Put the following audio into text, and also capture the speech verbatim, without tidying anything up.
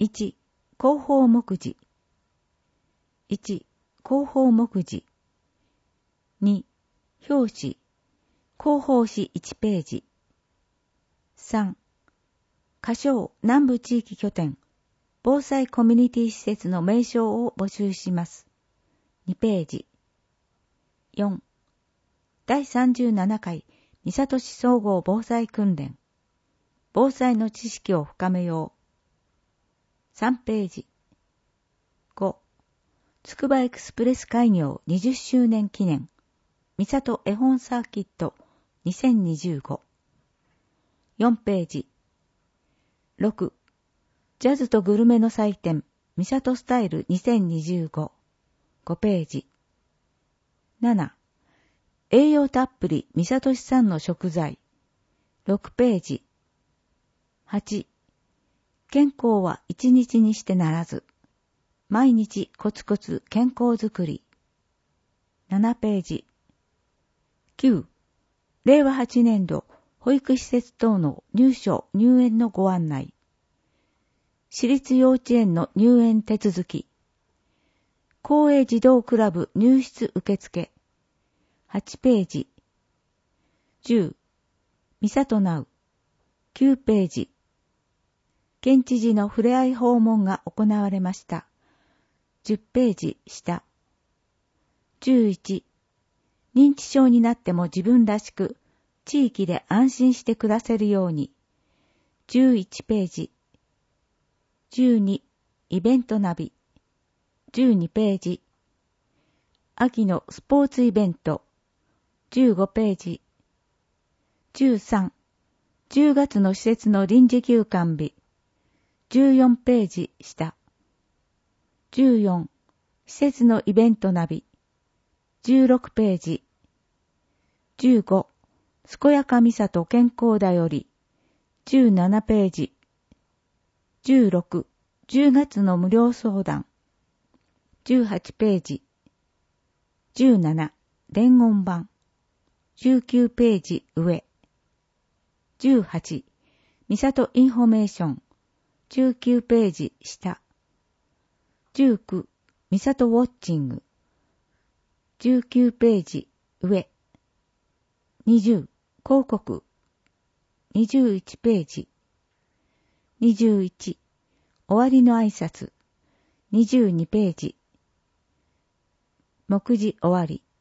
いち、広報目次。いち、広報目次。に、表紙、広報誌いちページ。さん、仮称南部地域拠点、防災コミュニティ施設の名称を募集します。にページ。よん、だいさんじゅうななかい三郷市総合防災訓練、防災の知識を深めよう。さんページ。ご、つくばエクスプレス開業にじゅっしゅうねん記念、三郷絵本サーキットにせんにじゅうご。よんページ。ろく、ジャズとグルメの祭典、三郷スタイルにせんにじゅうご。ごページ。なな、栄養たっぷり三郷市産の食材。ろくページ。はち、健康は一日にしてならず。毎日コツコツ健康づくり。ななページ。きゅう、れいわはちねんど保育施設等の入所入園のご案内。私立幼稚園の入園手続き。公営児童クラブ入室受付。はちページ。じゅう、三郷ナウ。きゅうページ。県知事のふれあい訪問が行われました。じゅっページ下。じゅういち、認知症になっても自分らしく、地域で安心して暮らせるように。じゅういちページ。じゅうに、イベントナビ。じゅうにページ。秋のスポーツイベント。じゅうごページ。じゅうさん、じゅうがつの施設の臨時休館日。じゅうよんページ下。じゅうよん、施設のイベントナビ。じゅうろくページ。じゅうご、健やかみさと健康だより。じゅうななページ。じゅうろく、じゅうがつの無料相談。じゅうはちページ。じゅうなな、伝言版。じゅうきゅうページ上。じゅうはち、三郷インフォメーション。じゅうきゅうページ下。じゅうきゅう、三郷ウォッチング。じゅうきゅうページ上。にじゅう、広告。にじゅういちページ。にじゅういち、終わりの挨拶。にじゅうにページ。目次終わり。